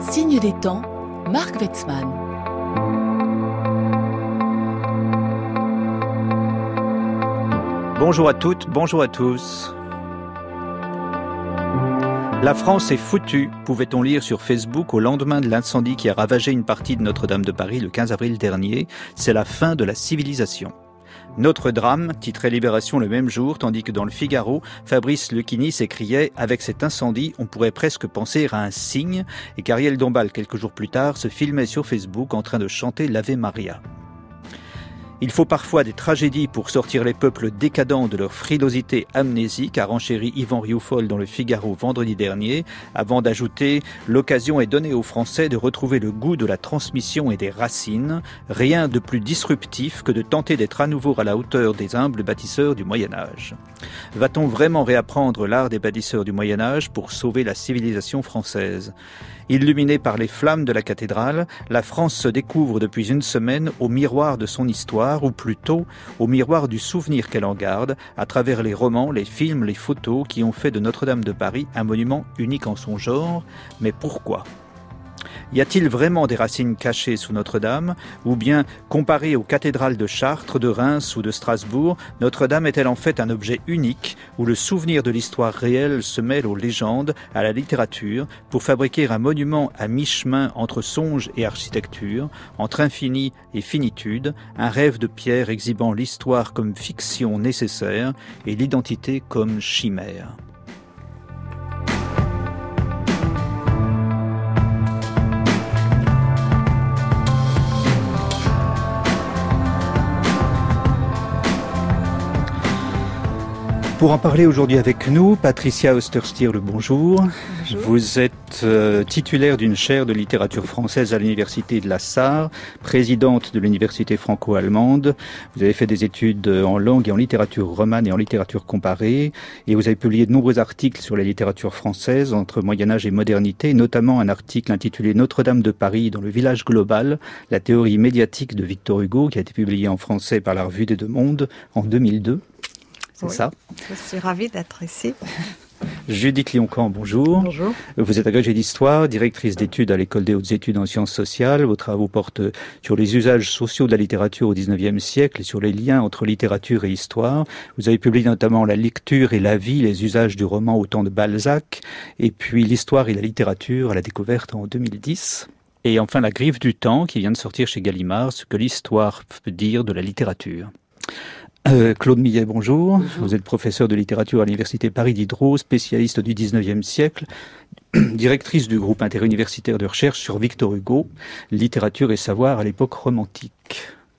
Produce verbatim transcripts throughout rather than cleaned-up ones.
Signe des temps, Marc Wetzmann. Bonjour à toutes, bonjour à tous. La France est foutue, pouvait-on lire sur Facebook au lendemain de l'incendie qui a ravagé une partie de Notre-Dame de Paris le quinze avril dernier. C'est la fin de la civilisation. Notre drame, titré Libération le même jour, tandis que dans le Figaro, Fabrice Lucchini s'écriait « Avec cet incendie, on pourrait presque penser à un signe » et qu'Ariel Dombal, quelques jours plus tard, se filmait sur Facebook en train de chanter l'Ave Maria. Il faut parfois des tragédies pour sortir les peuples décadents de leur frilosité amnésique, a renchéri Yvan Rioufol dans le Figaro vendredi dernier, avant d'ajouter « L'occasion est donnée aux Français de retrouver le goût de la transmission et des racines. Rien de plus disruptif que de tenter d'être à nouveau à la hauteur des humbles bâtisseurs du Moyen-Âge. » Va-t-on vraiment réapprendre l'art des bâtisseurs du Moyen-Âge pour sauver la civilisation française ? Illuminée par les flammes de la cathédrale, la France se découvre depuis une semaine au miroir de son histoire, ou plutôt au miroir du souvenir qu'elle en garde, à travers les romans, les films, les photos qui ont fait de Notre-Dame de Paris un monument unique en son genre. Mais pourquoi ? Y a-t-il vraiment des racines cachées sous Notre-Dame ? Ou bien, comparée aux cathédrales de Chartres, de Reims ou de Strasbourg, Notre-Dame est-elle en fait un objet unique où le souvenir de l'histoire réelle se mêle aux légendes, à la littérature, pour fabriquer un monument à mi-chemin entre songe et architecture, entre infini et finitude, un rêve de pierre exhibant l'histoire comme fiction nécessaire et l'identité comme chimère ? Pour en parler aujourd'hui avec nous, Patricia Osterstier, le bonjour. Bonjour. Vous êtes euh, titulaire d'une chaire de littérature française à l'université de la Sarre, présidente de l'université franco-allemande. Vous avez fait des études en langue et en littérature romane et en littérature comparée. Et vous avez publié de nombreux articles sur la littérature française entre Moyen-Âge et modernité, notamment un article intitulé Notre-Dame de Paris dans le village global, la théorie médiatique de Victor Hugo, qui a été publié en français par la Revue des Deux Mondes en deux mille deux. C'est oui, ça. Je suis ravie d'être ici. Judith Lioncan, bonjour. Bonjour. Vous êtes agrégée d'histoire, directrice d'études à l'École des hautes études en sciences sociales. Vos travaux portent sur les usages sociaux de la littérature au dix-neuvième siècle et sur les liens entre littérature et histoire. Vous avez publié notamment La lecture et la vie, les usages du roman au temps de Balzac, et puis L'histoire et la littérature à la découverte en deux mille dix. Et enfin La griffe du temps, qui vient de sortir chez Gallimard, ce que l'histoire peut dire de la littérature. Euh, Claude Millet, bonjour. bonjour. Vous êtes professeur de littérature à l'université Paris Diderot, spécialiste du dix-neuvième siècle, directrice du groupe interuniversitaire de recherche sur Victor Hugo, littérature et savoir à l'époque romantique.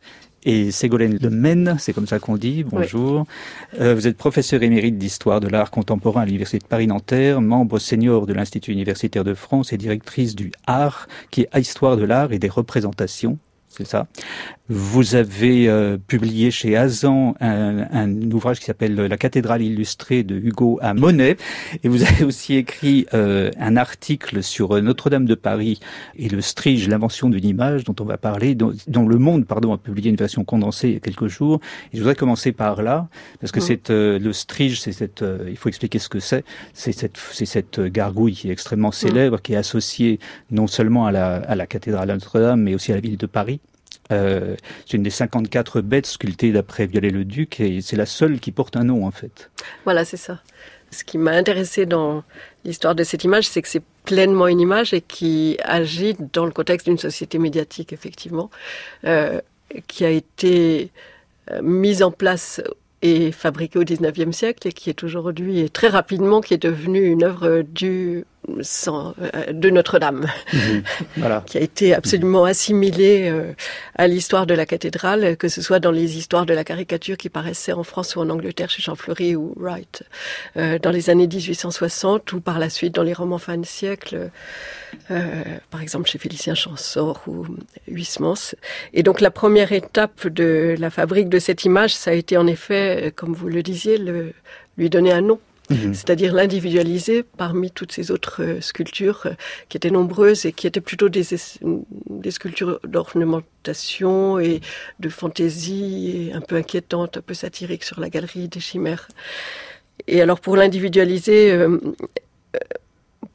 Et Ségolène Lemaine, c'est comme ça qu'on dit, bonjour. Oui. Euh, vous êtes professeur émérite d'histoire de l'art contemporain à l'université de Paris-Nanterre, membre senior de l'Institut universitaire de France et directrice du Art, qui est Histoire de l'art et des représentations. C'est ça. Vous avez euh, publié chez Azan un, un ouvrage qui s'appelle La cathédrale illustrée de Hugo à Monet. Et vous avez aussi écrit euh, un article sur Notre-Dame de Paris et le Strige, l'invention d'une image dont on va parler, dont, dont Le Monde pardon, a publié une version condensée il y a quelques jours. Et je voudrais commencer par là, parce que mmh. c'est, euh, le Strige, c'est cette, euh, il faut expliquer ce que c'est. C'est cette, c'est cette gargouille qui est extrêmement célèbre, mmh. qui est associée non seulement à la, à la cathédrale de Notre-Dame, mais aussi à la ville de Paris. Euh, c'est une des cinquante-quatre bêtes sculptées d'après Viollet-le-Duc et c'est la seule qui porte un nom en fait. Voilà, c'est ça. Ce qui m'a intéressé dans l'histoire de cette image, c'est que c'est pleinement une image et qui agit dans le contexte d'une société médiatique, effectivement, euh, qui a été euh, mise en place et fabriquée au dix-neuvième siècle et qui est aujourd'hui, et très rapidement, qui est devenue une œuvre du... Sans, euh, de Notre-Dame, mmh, voilà. qui a été absolument assimilée euh, à l'histoire de la cathédrale, que ce soit dans les histoires de la caricature qui paraissaient en France ou en Angleterre chez Jean Fleury ou Wright, euh, dans les années dix-huit cent soixante, ou par la suite dans les romans fin de siècle, euh, par exemple chez Félicien Champsaur ou Huysmans. Et donc la première étape de la fabrique de cette image, ça a été en effet, comme vous le disiez, le, lui donner un nom. Mmh. C'est-à-dire l'individualiser parmi toutes ces autres euh, sculptures euh, qui étaient nombreuses et qui étaient plutôt des, des sculptures d'ornementation et de fantaisie et un peu inquiétantes, un peu satiriques sur la galerie des chimères. Et alors pour l'individualiser, euh,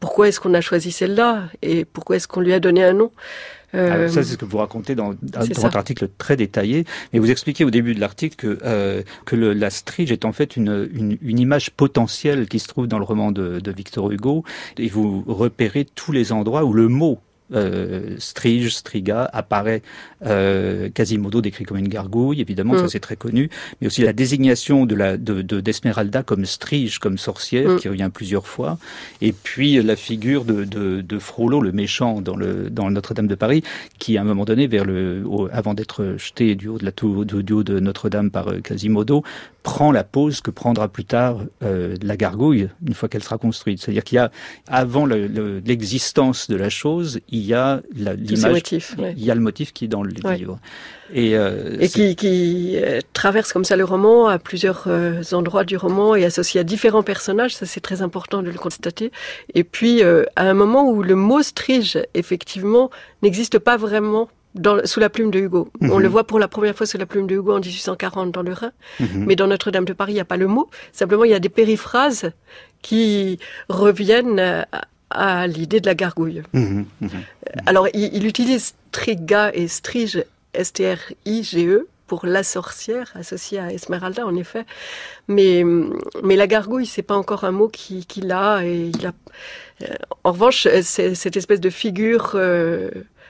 pourquoi est-ce qu'on a choisi celle-là et pourquoi est-ce qu'on lui a donné un nom. Euh, Alors ça, c'est ce que vous racontez dans, dans votre article très détaillé. Mais vous expliquez au début de l'article que, euh, que le, la strige est en fait une, une, une image potentielle qui se trouve dans le roman de, de Victor Hugo. Et vous repérez tous les endroits où le mot Euh, strige, striga, apparaît. euh, Quasimodo décrit comme une gargouille, évidemment, mm. ça c'est très connu, mais aussi la désignation de la de, de d'Esmeralda comme strige, comme sorcière, mm. qui revient plusieurs fois, et puis la figure de de, de Frollo, le méchant dans le dans le Notre-Dame de Paris, qui à un moment donné, vers le au, avant d'être jeté du haut de la tour du, du haut de Notre-Dame par euh, Quasimodo, prend la pose que prendra plus tard euh, la gargouille une fois qu'elle sera construite. C'est-à-dire qu'il y a avant le, le, l'existence de la chose, il y a la, l'image, motifs, ouais. il y a le motif qui est dans le ouais. livre. Et, euh, et qui, qui euh, traverse comme ça le roman à plusieurs euh, endroits du roman et associé à différents personnages, ça c'est très important de le constater. Et puis euh, à un moment où le mot strige, effectivement, n'existe pas vraiment Dans, sous la plume de Hugo. Mm-hmm. On le voit pour la première fois sous la plume de Hugo en dix-huit cent quarante dans le Rhin. Mm-hmm. Mais dans Notre-Dame de Paris, il n'y a pas le mot. Simplement, il y a des périphrases qui reviennent à, à l'idée de la gargouille. Mm-hmm. Mm-hmm. Alors, il, il utilise striga et strige, S T R I G E, pour la sorcière, associée à Esmeralda, en effet. Mais, mais la gargouille, c'est pas encore un mot qu'il, qu'il a. Et il a euh, en revanche, c'est cette espèce de figure... Euh,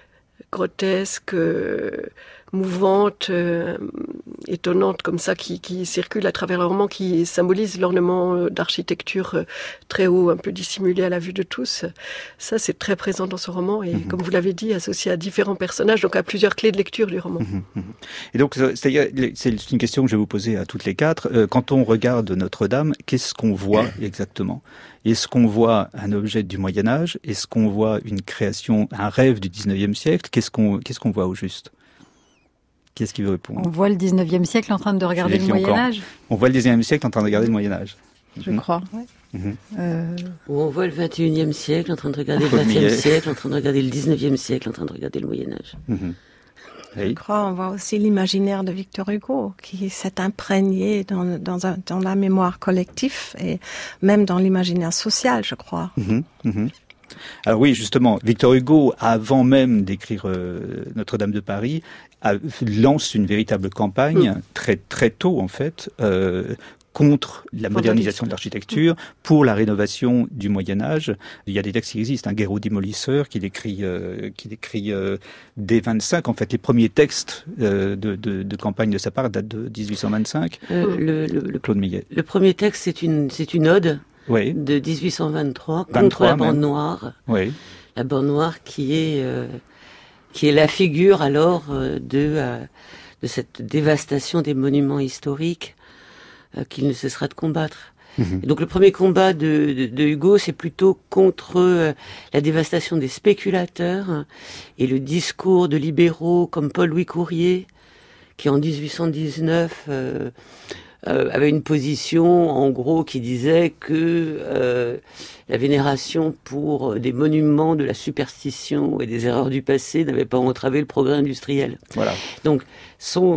grotesque, euh, mouvante, euh, étonnante comme ça, qui, qui circule à travers le roman, qui symbolise l'ornement d'architecture euh, très haut, un peu dissimulé à la vue de tous. Ça, c'est très présent dans ce roman et, mmh. comme vous l'avez dit, associé à différents personnages, donc à plusieurs clés de lecture du roman. Mmh. Et donc, c'est, c'est une question que je vais vous poser à toutes les quatre. Euh, quand on regarde Notre-Dame, qu'est-ce qu'on voit exactement ? Est-ce qu'on voit un objet du Moyen-Âge ? Est-ce qu'on voit une création, un rêve du dix-neuvième siècle ? Qu'est-ce qu'on, qu'est-ce qu'on voit au juste ? Qu'est-ce qui veut répondre ? On voit le dix-neuvième siècle en train de regarder le Moyen-Âge. On voit le dix-neuvième siècle en train de regarder le Moyen-Âge. Je mmh. crois, oui. Mmh. Euh... Ou on voit le vingt et unième siècle en train de regarder le vingtième siècle, en train de regarder le dix-neuvième siècle, en train de regarder le Moyen-Âge. Mmh. Oui. Je crois, on voit aussi l'imaginaire de Victor Hugo, qui s'est imprégné dans, dans, un, dans la mémoire collective et même dans l'imaginaire social, je crois. Mmh, mmh. Alors oui, justement, Victor Hugo, avant même d'écrire euh, Notre-Dame de Paris, a, lance une véritable campagne, mmh. très très tôt en fait, euh, contre la modernisation de l'architecture, pour la rénovation du Moyen-Âge. Il y a des textes qui existent, un Guéraud démolisseur qui décrit, euh, qui décrit euh, dès vingt-cinq, en fait, les premiers textes euh, de, de, de campagne de sa part datent de dix-huit cent vingt-cinq. Euh, le, le, le, Claude Millet. Le premier texte, c'est une, c'est une ode oui. de dix-huit cent vingt-trois contre la bande noire. Oui. La bande noire qui est, euh, qui est la figure alors euh, de, euh, de cette dévastation des monuments historiques qu'il ne cessera de combattre. Mmh. Et donc le premier combat de, de, de Hugo, c'est plutôt contre euh, la dévastation des spéculateurs hein, et le discours de libéraux comme Paul-Louis Courier, qui en dix-huit cent dix-neuf euh, euh, avait une position, en gros, qui disait que euh, la vénération pour des monuments de la superstition et des erreurs du passé n'avait pas entravé le progrès industriel. Voilà. Donc son,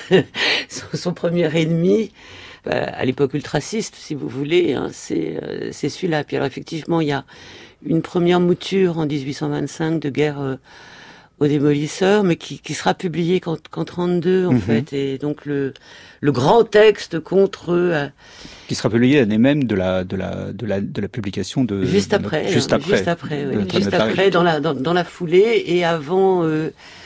son, son premier ennemi, à l'époque ultraciste, si vous voulez, hein, c'est, euh, c'est celui-là. Puis alors effectivement, il y a une première mouture en dix-huit cent vingt-cinq de Guerre euh, aux démolisseurs, mais qui, qui sera publiée qu'en, qu'en trente-deux en mm-hmm. fait. Et donc le, le grand texte contre euh, qui sera publié l'année même de la de la de la de la publication de juste de après, notre, juste hein, après, juste après, oui, juste après dans la dans, dans la foulée et avant euh,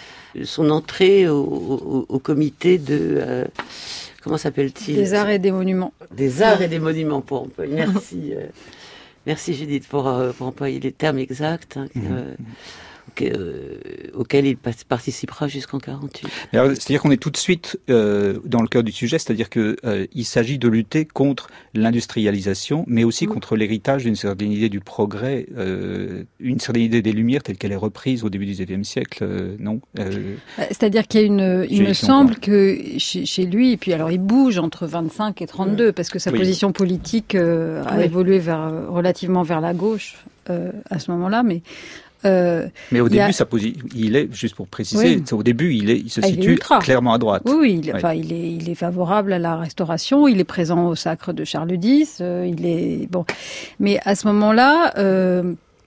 son entrée au, au, au comité de euh, comment s'appelle-t-il ? Des arts et des monuments. Des arts et des monuments, pour employer. Merci, euh, merci Judith pour, euh, pour employer les termes exacts hein, mmh. euh, auxquels, euh, auxquels il participera jusqu'en quarante-huit. Alors, c'est-à-dire qu'on est tout de suite euh, dans le cœur du sujet, c'est-à-dire que euh, il s'agit de lutter contre l'industrialisation, mais aussi mmh. contre l'héritage d'une certaine idée du progrès, euh, une certaine idée des Lumières telle qu'elle est reprise au début du dix-neuvième siècle, euh, non euh, C'est-à-dire qu'il y a une, il me semble encore. que chez, chez lui, et puis alors il bouge entre vingt-cinq et trente-deux, mmh. parce que sa oui. position politique euh, a oui. évolué vers relativement vers la gauche euh, à ce moment-là, mais Euh, Mais au début, a... sa posi... il est, juste pour préciser, oui. au début, il, est, il se ah, situe il clairement à droite. Oui, oui, il, oui. Enfin, il, est, il est favorable à la Restauration, il est présent au sacre de Charles X, euh, il est bon. Mais à ce moment-là, euh,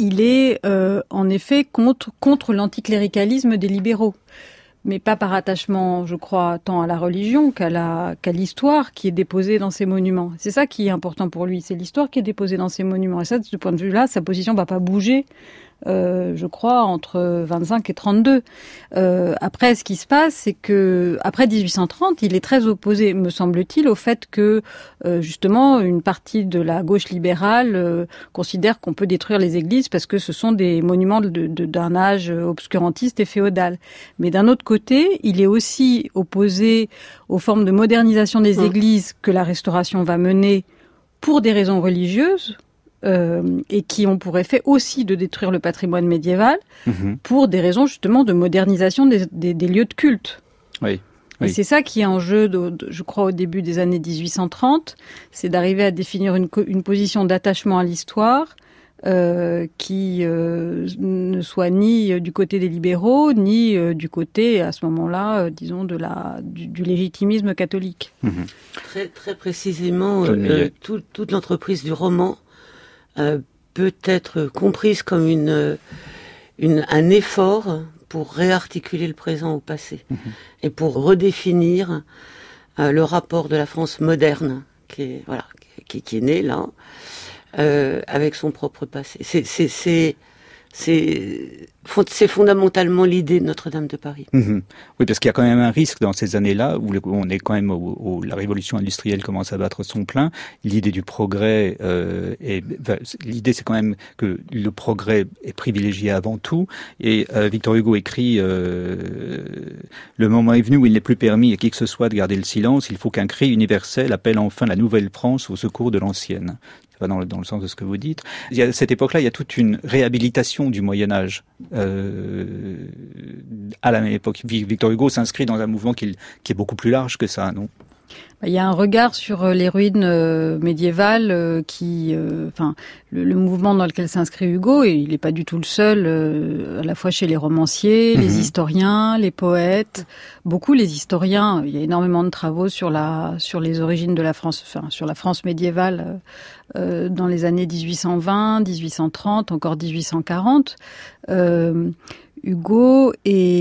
il est euh, en effet contre, contre l'anticléricalisme des libéraux. Mais pas par attachement, je crois, tant à la religion qu'à la, qu'à l'histoire qui est déposée dans ces monuments. C'est ça qui est important pour lui, c'est l'histoire qui est déposée dans ces monuments. Et ça, de ce point de vue-là, sa position va pas bouger, euh, je crois, entre vingt-cinq et trente-deux. Euh, après, ce qui se passe, c'est que après dix-huit cent trente, il est très opposé, me semble-t-il, au fait que, euh, justement, une partie de la gauche libérale euh, considère qu'on peut détruire les églises parce que ce sont des monuments de, de, d'un âge obscurantiste et féodal. Mais d'un autre côté, il est aussi opposé aux formes de modernisation des mmh. églises que la Restauration va mener pour des raisons religieuses, Euh, et qui ont pour effet aussi de détruire le patrimoine médiéval mmh. pour des raisons justement de modernisation des, des, des lieux de culte. Oui. Oui. Et c'est ça qui est en jeu, de, de, je crois, au début des années dix-huit cent trente, c'est d'arriver à définir une, une position d'attachement à l'histoire euh, qui euh, ne soit ni du côté des libéraux, ni euh, du côté, à ce moment-là, euh, disons, de la, du, du légitimisme catholique. Mmh. Très, très précisément, euh, tout, toute l'entreprise du roman Euh, peut être comprise comme une, une, un effort pour réarticuler le présent au passé mmh. et pour redéfinir euh, le rapport de la France moderne qui est, voilà, qui, qui est née là, euh, avec son propre passé. C'est, c'est, c'est, c'est, c'est fondamentalement l'idée de Notre-Dame de Paris. Mmh. Oui, parce qu'il y a quand même un risque dans ces années-là, où on est quand même où, où la révolution industrielle commence à battre son plein. L'idée du progrès, euh, est, l'idée c'est quand même que le progrès est privilégié avant tout. Et euh, Victor Hugo écrit euh, le moment est venu où il n'est plus permis à qui que ce soit de garder le silence. Il faut qu'un cri universel appelle enfin la nouvelle France au secours de l'ancienne. Dans le, dans le sens de ce que vous dites. Il y a, à cette époque-là, il y a toute une réhabilitation du Moyen-Âge. Euh, à la même époque, Victor Hugo s'inscrit dans un mouvement qui, qui est beaucoup plus large que ça, non ? Il y a un regard sur les ruines euh, médiévales euh, qui, euh, enfin, le, le mouvement dans lequel s'inscrit Hugo, et il n'est pas du tout le seul, euh, à la fois chez les romanciers, mmh. les historiens, les poètes, beaucoup les historiens. Il y a énormément de travaux sur la, sur les origines de la France, enfin, sur la France médiévale euh, dans les années dix-huit cent vingt, dix-huit cent trente, encore dix-huit cent quarante. Euh, Hugo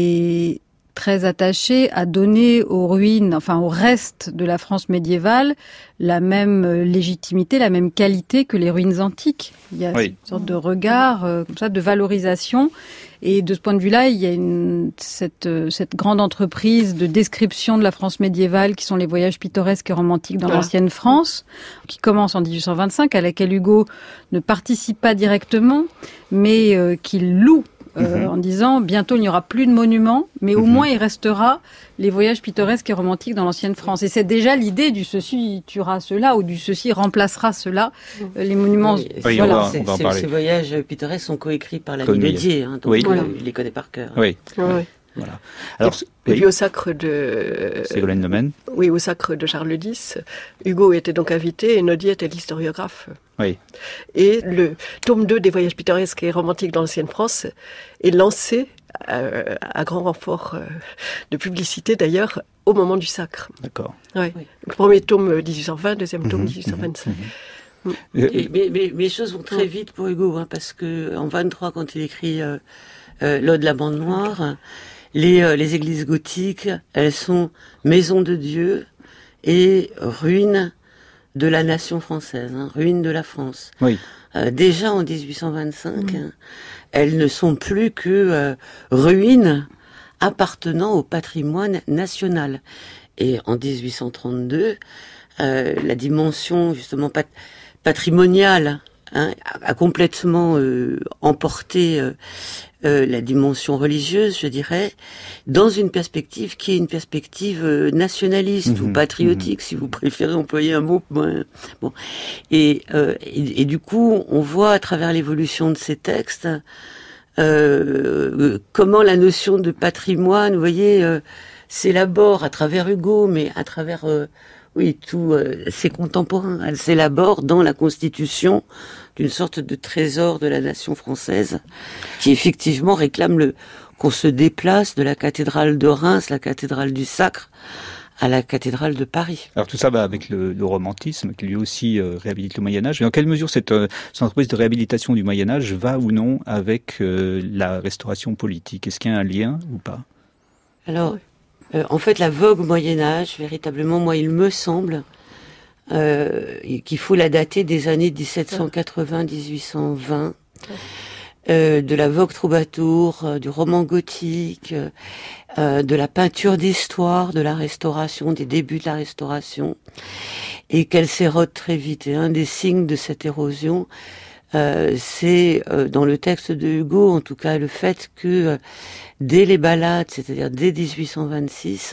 est très attaché à donner aux ruines, enfin au reste de la France médiévale, la même légitimité, la même qualité que les ruines antiques. Il y a oui. une sorte de regard, euh, comme ça, de valorisation. Et de ce point de vue-là, il y a une, cette, cette grande entreprise de description de la France médiévale qui sont les voyages pittoresques et romantiques dans voilà. l'ancienne France, qui commence en dix-huit cent vingt-cinq, à laquelle Hugo ne participe pas directement, mais euh, qu'il loue. Euh, mmh. en disant bientôt il n'y aura plus de monuments, mais au mmh. moins il restera les voyages pittoresques et romantiques dans l'ancienne France. Et c'est déjà l'idée du ceci tuera cela ou du ceci remplacera cela, mmh. euh, les monuments. Oui, oui, voilà. on va, on va en parler. Ces voyages pittoresques sont coécrits par l'ami Ledier, hein, donc oui. voilà. il les connaît par cœur. Oui. oui. oui. Voilà. Alors, et puis oui. au sacre de Ségolène Lemesne. Oui, au sacre de Charles X, Hugo était donc invité et Nodier était l'historiographe. Oui. Et le tome deux des voyages pittoresques et romantiques dans l'ancienne France est lancé euh, à grand renfort euh, de publicité d'ailleurs au moment du sacre. D'accord. Ouais. Oui. Le premier tome dix-huit cent vingt, deuxième tome mmh, dix-huit cent vingt-cinq. Mmh. Mmh. Et, mais, mais, mais les choses vont très vite pour Hugo, hein, parce que en vingt-trois, quand il écrit euh, euh, l'Ode de la bande noire, les, euh, les églises gothiques, elles sont maisons de Dieu et ruines de la nation française, hein, ruines de la France. Oui. Euh, déjà en dix-huit cent vingt-cinq, mmh. hein, elles ne sont plus que euh, ruines appartenant au patrimoine national. Et en dix-huit cent trente-deux, euh, la dimension justement pat- patrimoniale hein, a, a complètement euh, emporté euh, euh, la dimension religieuse, je dirais, dans une perspective qui est une perspective euh, nationaliste mmh, ou patriotique, mmh. si vous préférez employer un mot. Bon, bon. Et, euh, et, et du coup, on voit à travers l'évolution de ces textes euh, comment la notion de patrimoine, vous voyez, euh, s'élabore à travers Hugo, mais à travers euh, oui tous euh, ses contemporains. Elle s'élabore dans la constitution d'une sorte de trésor de la nation française, qui effectivement réclame le qu'on se déplace de la cathédrale de Reims, la cathédrale du Sacre, à la cathédrale de Paris. Alors tout ça va avec le, le romantisme qui lui aussi euh, réhabilite le Moyen-Âge. Mais en quelle mesure cette, euh, cette entreprise de réhabilitation du Moyen-Âge va ou non avec euh, la restauration politique? Est-ce qu'il y a un lien ou pas? Alors, euh, en fait, la vogue Moyen-Âge, véritablement, moi, il me semble euh, qu'il faut la dater des années dix-sept cent quatre-vingts à dix-huit cent vingt. Euh, de la vogue troubadour, euh, du roman gothique, euh, de la peinture d'histoire, de la restauration, des débuts de la restauration, et qu'elle s'érode très vite. Et un des signes de cette érosion, euh, c'est euh, dans le texte de Hugo, en tout cas, le fait que euh, dès les ballades, c'est-à-dire dès dix-huit cent vingt-six,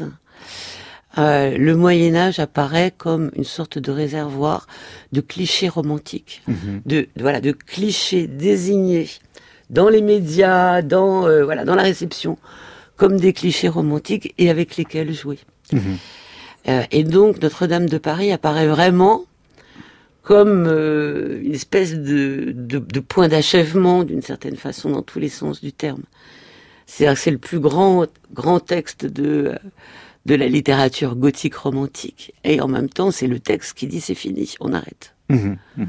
Euh, le Moyen-Âge apparaît comme une sorte de réservoir de clichés romantiques, mmh. de, de voilà, de clichés désignés dans les médias, dans euh, voilà, dans la réception, comme des clichés romantiques et avec lesquels jouer. Mmh. Euh, et donc Notre-Dame de Paris apparaît vraiment comme euh, une espèce de, de, de point d'achèvement d'une certaine façon dans tous les sens du terme. C'est-à-dire que c'est le plus grand grand texte de euh, de la littérature gothique romantique, et en même temps, c'est le texte qui dit c'est fini, on arrête. Mmh, mmh.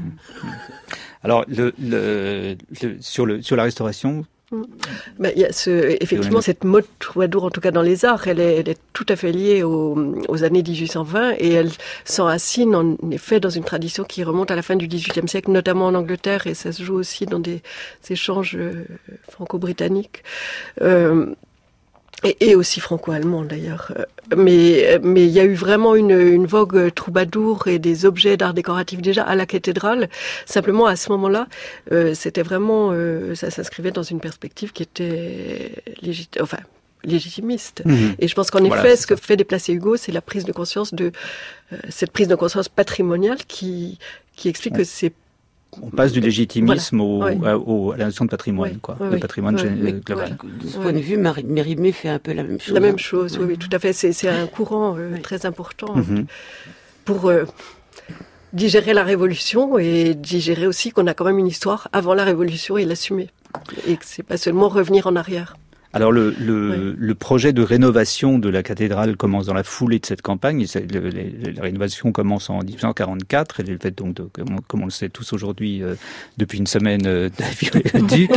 Alors, le, le, le, sur, le, sur la restauration, Ben, il y a ce, effectivement, cette mode troubadour, en tout cas dans les arts, elle est, elle est tout à fait liée aux, aux années dix-huit cent vingt et elle s'enracine en effet dans une tradition qui remonte à la fin du dix-huitième siècle, notamment en Angleterre, et ça se joue aussi dans des échanges franco-britanniques. Euh, Et, et aussi franco-allemand d'ailleurs. Mais mais il y a eu vraiment une, une vogue troubadour et des objets d'art décoratif déjà à la cathédrale. Simplement à ce moment-là, euh, c'était vraiment euh, ça s'inscrivait dans une perspective qui était légitime, enfin légitimiste. Mmh. Et je pense qu'en voilà, effet, ce que fait déplacer Hugo, c'est la prise de conscience de euh, cette prise de conscience patrimoniale qui qui explique ouais. que c'est on passe du légitimisme voilà. au, oui. à, au, à la notion de patrimoine, oui. quoi, oui, de oui. patrimoine oui. global. Oui. De ce point oui. de vue, Mérimée fait un peu la même chose. La même chose, hein. oui, oui, tout à fait. C'est, c'est un courant euh, oui. très important mm-hmm. pour euh, digérer la Révolution et digérer aussi qu'on a quand même une histoire avant la Révolution et l'assumer. Et que c'est pas seulement revenir en arrière. Alors le, le, oui. le projet de rénovation de la cathédrale commence dans la foulée de cette campagne. Le, les, la rénovation commence en dix-neuf cent quarante-quatre. Elle est faite donc, de, comme, comme on le sait tous aujourd'hui, euh, depuis une semaine euh, d'Viollet-le-Duc.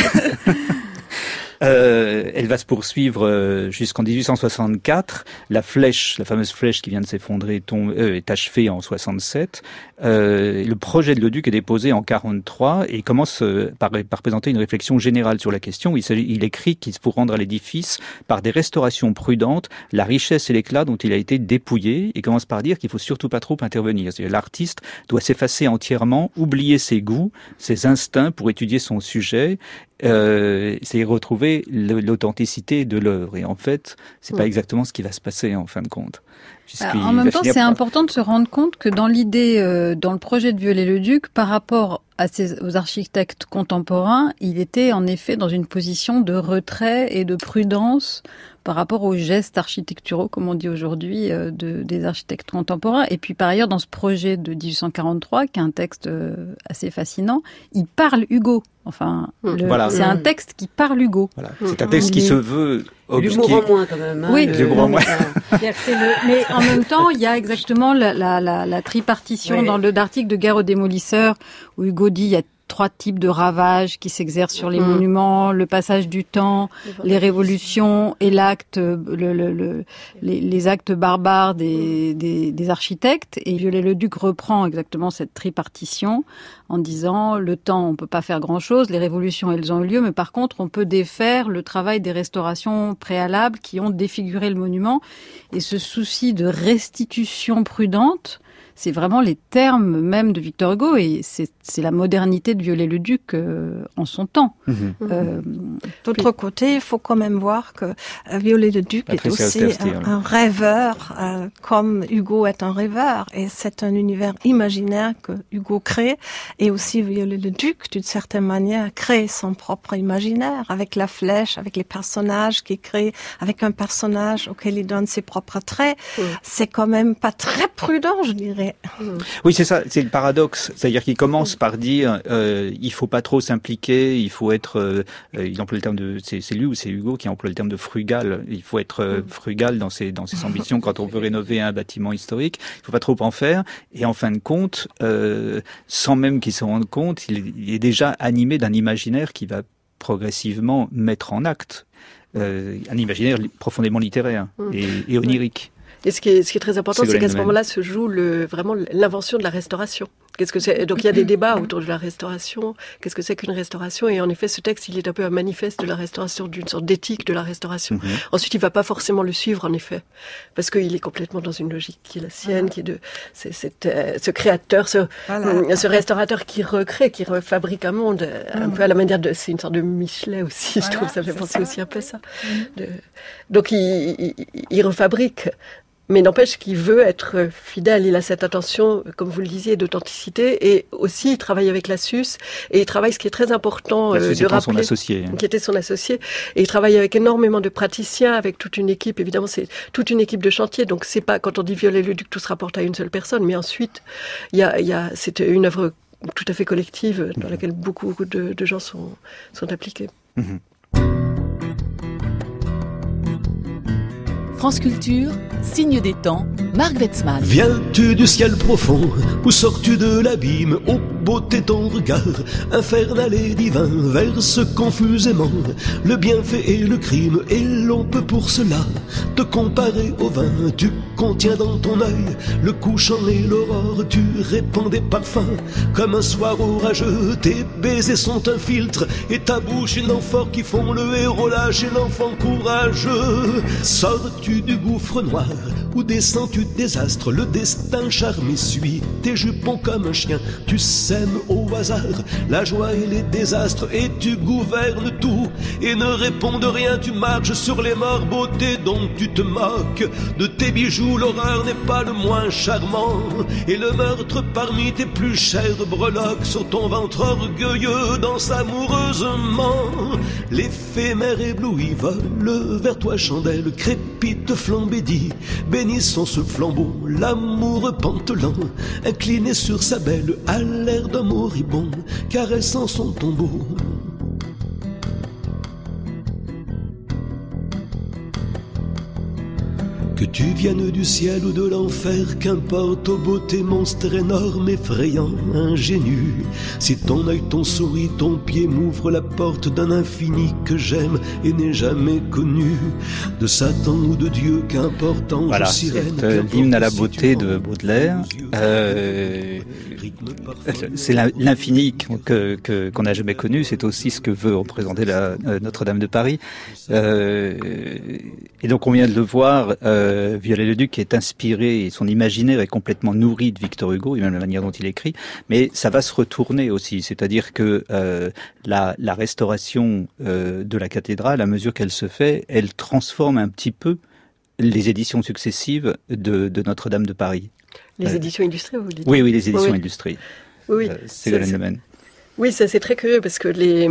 Euh, elle va se poursuivre euh, jusqu'en dix-huit cent soixante-quatre. La flèche, la fameuse flèche qui vient de s'effondrer, tombe, euh, est achevée en soixante-sept. Euh, le projet de Leduc est déposé en quarante-trois et commence euh, par, par présenter une réflexion générale sur la question. Il, s'agit, il écrit qu'il faut rendre à l'édifice, par des restaurations prudentes, la richesse et l'éclat dont il a été dépouillé, et commence par dire qu'il faut surtout pas trop intervenir. C'est-à-dire, l'artiste doit s'effacer entièrement, oublier ses goûts, ses instincts pour étudier son sujet. Euh, c'est retrouver l'authenticité de l'œuvre. Et en fait, c'est pas exactement ce qui va se passer en fin de compte. Alors, en même temps, c'est par... important de se rendre compte que dans l'idée, euh, dans le projet de Viollet-le-Duc, par rapport à ces, aux architectes contemporains, il était en effet dans une position de retrait et de prudence par rapport aux gestes architecturaux, comme on dit aujourd'hui, euh, de, des architectes contemporains. Et puis par ailleurs, dans ce projet de dix-huit cent quarante-trois, qui est un texte euh, assez fascinant, il parle Hugo. Enfin, le, voilà. c'est un texte qui parle Hugo. Voilà. C'est un texte mmh. qui se veut objectif. L'humour en moins quand même. Hein, oui, le... l'humour en moins. C'est le... Mais en même temps, il y a exactement la, la, la, la tripartition oui. dans l'article de Guerre aux démolisseurs où Hugo dit il y a trois types de ravages qui s'exercent sur les mmh. monuments, le passage du temps, les révolutions et l'acte, le, le, le, les, les actes barbares des, des, des architectes. Et Viollet-le-Duc reprend exactement cette tripartition en disant le temps, on peut pas faire grand-chose, les révolutions, elles ont eu lieu, mais par contre, on peut défaire le travail des restaurations préalables qui ont défiguré le monument. Et ce souci de restitution prudente, c'est vraiment les termes même de Victor Hugo et c'est, c'est la modernité de Viollet-le-Duc euh, en son temps. Mmh. Euh, D'autre puis... côté, il faut quand même voir que euh, Viollet-le-Duc est aussi un, un rêveur, euh, comme Hugo est un rêveur. Et c'est un univers imaginaire que Hugo crée. Et aussi Viollet-le-Duc, d'une certaine manière, crée son propre imaginaire avec la flèche, avec les personnages qu'il crée, avec un personnage auquel il donne ses propres traits. Mmh. C'est quand même pas très prudent, je dirais. Et... Oui, c'est ça, c'est le paradoxe. C'est-à-dire qu'il commence par dire euh, il faut pas trop s'impliquer, il faut être, euh, il emploie le terme de, c'est, c'est lui ou c'est Hugo qui emploie le terme de frugal. Il faut être euh, frugal dans ses dans ses ambitions quand on veut rénover un bâtiment historique. Il faut pas trop en faire. Et en fin de compte, euh, sans même qu'il se rende compte, il, il est déjà animé d'un imaginaire qui va progressivement mettre en acte euh, un imaginaire profondément littéraire et, et onirique. Et ce qui est, ce qui est très important, c'est, c'est qu'à ce moment-là se joue le, vraiment l'invention de la restauration. Qu'est-ce que c'est ? Donc il y a des débats autour de la restauration. Qu'est-ce que c'est qu'une restauration ? Et en effet, ce texte, il est un peu un manifeste de la restauration, d'une sorte d'éthique de la restauration. Mm-hmm. Ensuite, il va pas forcément le suivre, en effet, parce qu'il est complètement dans une logique qui est la sienne, qui est de c'est, c'est, euh, ce créateur, ce, voilà. euh, ce restaurateur qui recrée, qui refabrique un monde, euh, mm. un peu à la manière de, c'est une sorte de Michelet aussi. Voilà, je trouve ça fait penser ça. aussi un peu à ça. Mm. De, donc il, il, il refabrique. Mais n'empêche qu'il veut être fidèle, il a cette attention, comme vous le disiez, d'authenticité, et aussi il travaille avec la S U S, et il travaille, ce qui est très important euh, de rappeler, son associé, hein. qui était son associé, et il travaille avec énormément de praticiens, avec toute une équipe, évidemment c'est toute une équipe de chantier, donc c'est pas, quand on dit Viollet-le-Duc, tout se rapporte à une seule personne, mais ensuite, il y a, il y a, c'est une œuvre tout à fait collective, dans laquelle beaucoup de, de gens sont, sont impliqués. Mmh. France Culture, signe des temps, Marc Wetzmann. Viens-tu du ciel profond, ou sors-tu de l'abîme? Ô beauté, ton regard infernal et divin verse confusément le bienfait et le crime, et l'on peut pour cela te comparer au vin. Tu contiens dans ton œil le couchant et l'aurore, tu répands des parfums comme un soir orageux. Tes baisers sont un filtre et ta bouche une amphore qui font le héros lâche et l'enfant courageux. Sors-tu du gouffre noir ou descends-tu des désastres? Le destin charmé suit tes jupons comme un chien. Tu sèmes au hasard la joie et les désastres, et tu gouvernes tout et ne réponds de rien. Tu marches sur les morts, beauté dont tu te moques. De tes bijoux l'horreur n'est pas le moins charmant, et le meurtre parmi tes plus chères breloques. Sur ton ventre orgueilleux danse amoureusement. L'éphémère ébloui vole vers toi chandelle, crépite flambée dit bénissons ce flambeau. L'amour pantelant incliné sur sa belle, à l'air d'un moribond caressant son tombeau. Que tu viennes du ciel ou de l'enfer, qu'importe, ô beauté, monstre énorme, effrayant, ingénu. Si ton œil, ton souris, ton pied m'ouvre la porte d'un infini que j'aime et n'ai jamais connu. De Satan ou de Dieu, qu'importe, ange voilà, ou sirène. C'est euh, l'hymne à la beauté de Baudelaire. Euh, c'est l'infini que, que, qu'on n'a jamais connu. C'est aussi ce que veut représenter la, euh, Notre-Dame de Paris. Euh, et donc on vient de le voir. Euh, Viollet-le-Duc est inspiré et son imaginaire est complètement nourri de Victor Hugo et même la manière dont il écrit, mais ça va se retourner aussi, c'est-à-dire que euh, la, la restauration euh, de la cathédrale, à mesure qu'elle se fait, elle transforme un petit peu les éditions successives de, de Notre-Dame de Paris. Les euh, éditions illustrées, vous dites ? Oui, oui, les éditions oui. illustrées. Oui, euh, Ségolène Lemaine. Oui, ça c'est très curieux parce que les...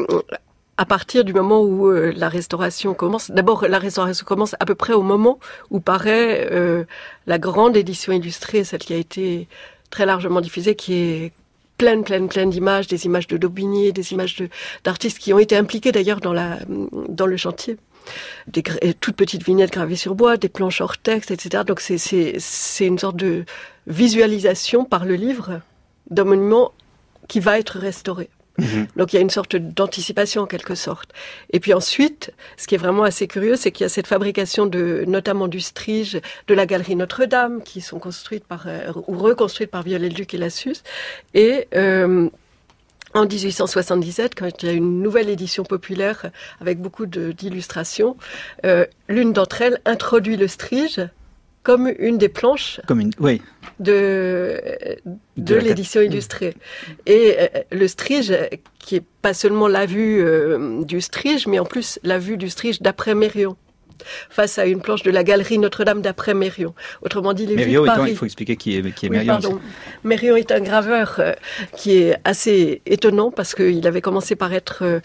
À partir du moment où euh, la restauration commence, d'abord la restauration commence à peu près au moment où paraît euh, la grande édition illustrée, celle qui a été très largement diffusée, qui est pleine, pleine, pleine d'images, des images de Daubigny, des images de, d'artistes qui ont été impliqués d'ailleurs dans la dans le chantier. Des toutes petites vignettes gravées sur bois, des planches hors texte, et cetera. Donc c'est c'est c'est une sorte de visualisation par le livre d'un monument qui va être restauré. Mmh. Donc il y a une sorte d'anticipation en quelque sorte. Et puis ensuite, ce qui est vraiment assez curieux, c'est qu'il y a cette fabrication de, notamment du Strige, de la galerie Notre-Dame, qui sont construites par euh, ou reconstruites par Viollet-le-Duc et la S U S. Et euh, en dix-huit cent soixante-dix-sept, quand il y a une nouvelle édition populaire avec beaucoup de, d'illustrations, euh, l'une d'entre elles introduit le Strige comme une des planches comme une, oui. de, de, de l'édition illustrée. Et euh, le Strige, qui est pas seulement la vue euh, du Strige, mais en plus la vue du Strige d'après Mérion, face à une planche de la galerie Notre-Dame d'après Mérion. Autrement dit, les Mérion vues de Paris. Étant, il faut expliquer qui est, qui est oui, Mérion. Pardon. Mérion est un graveur euh, qui est assez étonnant parce qu'il avait commencé par être... Euh,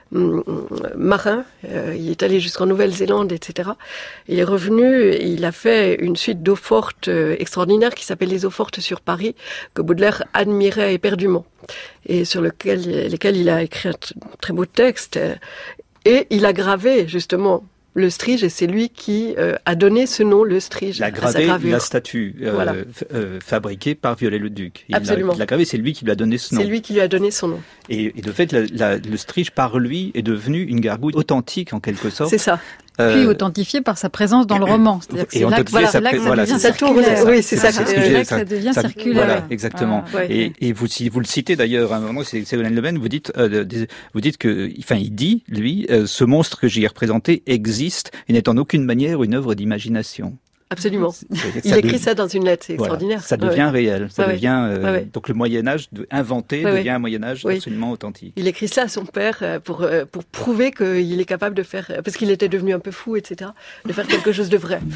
marin. Euh, il est allé jusqu'en Nouvelle-Zélande, et cetera. Il est revenu, et il a fait une suite d'eaux fortes euh, extraordinaires qui s'appelle les eaux fortes sur Paris, que Baudelaire admirait éperdument, et sur lequel, lesquels il a écrit un t- très beau texte. Et il a gravé, justement, le Strige, et c'est lui qui euh, a donné ce nom, le Strige, il a gravé à sa gravure. La statue euh, voilà. f- euh, fabriquée par Viollet-le-Duc. Il Absolument. l'a, il l'a gravé, c'est lui qui lui a donné ce nom. C'est lui qui lui a donné son nom. Et, et de fait, la, la, le Strige, par lui, est devenu une gargouille authentique, en quelque sorte. C'est ça. Euh, Puis authentifié par sa présence dans le roman. C'est-à-dire que c'est là que, voilà, c'est là que ça voilà, devient c'est circulaire. Ça. Oui, c'est ça. C'est que, c'est là que ça, ça devient ça, circulaire. Voilà, exactement. Ah, ouais. Et, et vous, si vous le citez d'ailleurs, à un moment, c'est Ségolène Leven, vous dites, euh, vous dites que, enfin, il dit, lui, euh, ce monstre que j'y ai représenté existe et n'est en aucune manière une œuvre d'imagination. Absolument. Il écrit dev... ça dans une lettre, c'est extraordinaire. Voilà, ça devient ouais. réel. Ça ouais. devient euh, ouais, ouais. donc le Moyen Âge de, inventé ouais, devient un Moyen Âge oui. absolument authentique. Il écrit ça à son père pour pour prouver qu'il est capable de faire, parce qu'il était devenu un peu fou, et cetera, de faire quelque chose de vrai.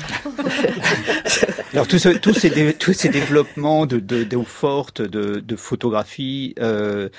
Alors tous ce, tous ces tous ces développements de de d'eau forte, de de photographie, euh,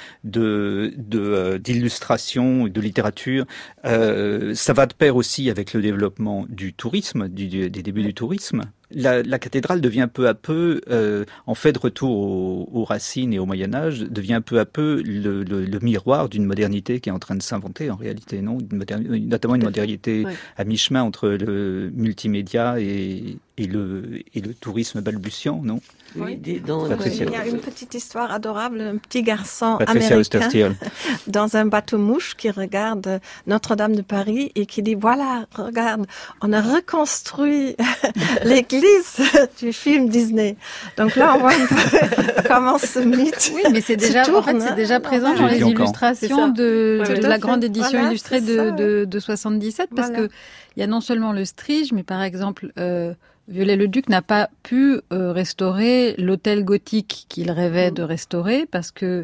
de de euh, d'illustration, de littérature, euh, ça va de pair aussi avec le développement du tourisme, du, du des débuts du tourisme. La, la cathédrale devient peu à peu, euh, en fait de retour aux, aux racines et au Moyen-Âge, devient peu à peu le, le, le miroir d'une modernité qui est en train de s'inventer en réalité, non ? Une modernité, notamment une modernité ouais. à mi-chemin entre le multimédia et, et, le, et le tourisme balbutiant, non ? Oui, dans, il y a une petite histoire adorable, un petit garçon Patricia américain dans un bateau-mouche qui regarde Notre-Dame de Paris et qui dit, voilà, regarde, on a reconstruit l'église du film Disney. Donc là, on voit un peu comment ce mythe Oui, mais c'est déjà, tourne, en fait, c'est déjà présent dans les illustrations de, de, de la grande édition voilà, illustrée de, de, de soixante-dix-sept, parce voilà. que il y a non seulement le Strige, mais par exemple, euh, Viollet-le-Duc n'a pas pu euh, restaurer l'hôtel gothique qu'il rêvait mmh. de restaurer parce que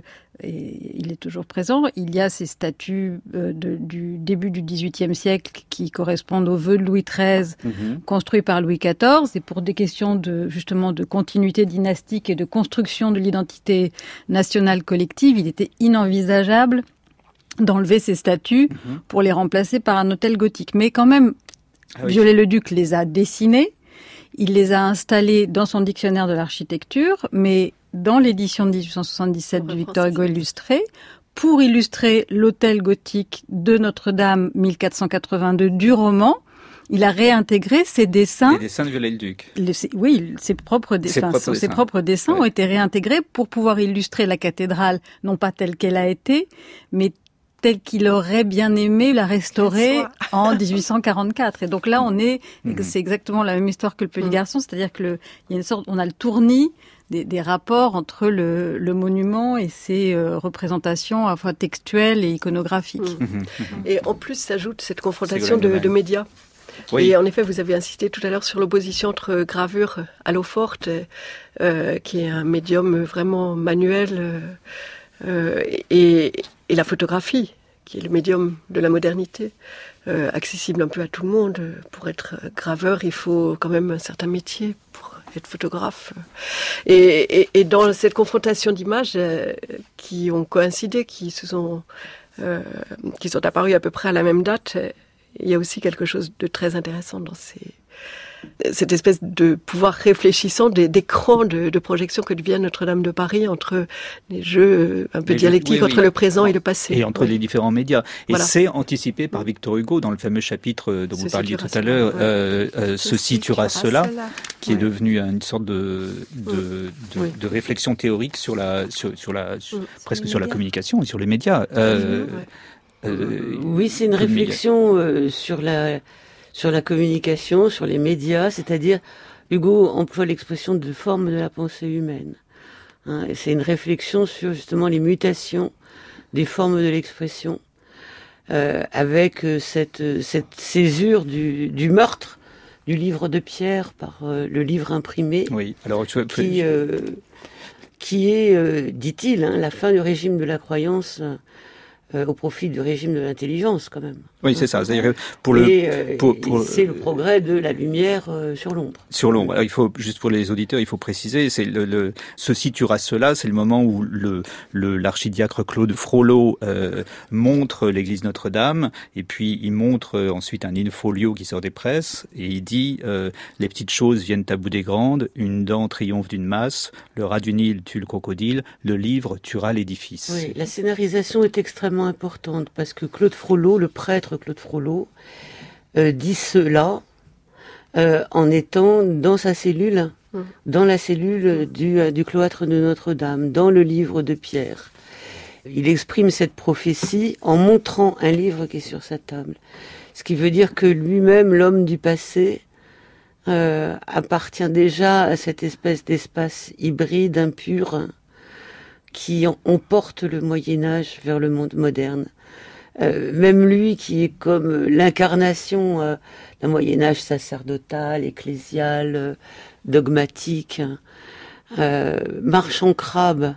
et il est toujours présent. Il y a ces statues euh, de, du début du dix-huitième siècle qui correspondent aux vœux de Louis treize, mmh. construits par Louis quatorze. Et pour des questions de justement de continuité dynastique et de construction de l'identité nationale collective, il était inenvisageable d'enlever ces statues mmh. pour les remplacer par un hôtel gothique. Mais quand même, ah oui. Viollet-le-Duc les a dessinées. Il les a installés dans son dictionnaire de l'architecture, mais dans l'édition de dix-huit cent soixante-dix-sept du Victor Hugo illustré, pour illustrer l'hôtel gothique de Notre-Dame mille quatre cent quatre-vingt-deux du roman, il a réintégré ses dessins. Les dessins de Viollet-le-Duc. Le, oui, ses propres dessins. Ses propres dessins, ses propres dessins ouais. ont été réintégrés pour pouvoir illustrer la cathédrale, non pas telle qu'elle a été, mais tel qu'il aurait bien aimé la restaurer en dix-huit cent quarante-quatre. Et donc là, on est, mmh. c'est exactement la même histoire que le Petit mmh. Garçon, c'est-à-dire que le, il y a une sorte, on a le tournis des, des rapports entre le, le monument et ses euh, représentations à la fois textuelles et iconographiques. Mmh. Mmh. Et en plus, s'ajoute cette confrontation de, de médias. Oui. Et en effet, vous avez insisté tout à l'heure sur l'opposition entre gravure à l'eau forte, euh, qui est un médium vraiment manuel, euh, et, et la photographie, qui est le médium de la modernité, euh, accessible un peu à tout le monde. Pour être graveur, il faut quand même un certain métier pour être photographe. Et, et, et dans cette confrontation d'images euh, qui ont coïncidé, qui se sont, euh, qui sont apparues à peu près à la même date, il y a aussi quelque chose de très intéressant dans ces, cette espèce de pouvoir réfléchissant d'écran de, de projection que devient Notre-Dame de Paris entre les jeux un peu les dialectiques oui, oui, entre oui. le présent et le passé. Et entre oui. les différents médias. Et voilà. c'est anticipé par oui. Victor Hugo dans le fameux chapitre dont vous parliez tout à l'heure, ouais. euh, euh, Ceci tuera cela, cela, qui ouais. est devenu une sorte de, de, de, oui. de réflexion théorique sur la, sur, sur la, sur, oui. presque sur la communication et sur les médias. Euh, ouais. euh, oui, c'est une réflexion euh, sur la... sur la communication, sur les médias, c'est-à-dire, Hugo emploie l'expression de forme de la pensée humaine. Hein, c'est une réflexion sur justement les mutations des formes de l'expression, euh, avec cette, cette césure du, du meurtre du livre de Pierre par euh, le livre imprimé, oui. Alors, tu... qui, euh, qui est, euh, dit-il, hein, la fin du régime de la croyance euh, au profit du régime de l'intelligence, quand même. Oui, c'est ça. C'est-à-dire pour le, et, euh, pour, pour, c'est le progrès de la lumière euh, sur l'ombre. Sur l'ombre. Alors, il faut, juste pour les auditeurs, il faut préciser, c'est le, le ceci tuera cela, c'est le moment où le, le, l'archidiacre Claude Frollo euh, montre l'église Notre-Dame, et puis il montre euh, ensuite un in-folio qui sort des presses, et il dit euh, les petites choses viennent à bout des grandes, une dent triomphe d'une masse, le rat du Nil tue le crocodile, le livre tuera l'édifice. Oui, la scénarisation est extrêmement importante, parce que Claude Frollo, le prêtre Claude Frollo, euh, dit cela euh, en étant dans sa cellule, mmh. dans la cellule du, euh, du cloître de Notre-Dame, dans le livre de Pierre. Il exprime cette prophétie en montrant un livre qui est sur sa table. Ce qui veut dire que lui-même, l'homme du passé, euh, appartient déjà à cette espèce d'espace hybride, impur, qui emporte le Moyen-Âge vers le monde moderne. Euh, même lui qui est comme l'incarnation euh, d'un Moyen-Âge sacerdotal, ecclésial, euh, dogmatique, euh, marche en crabe,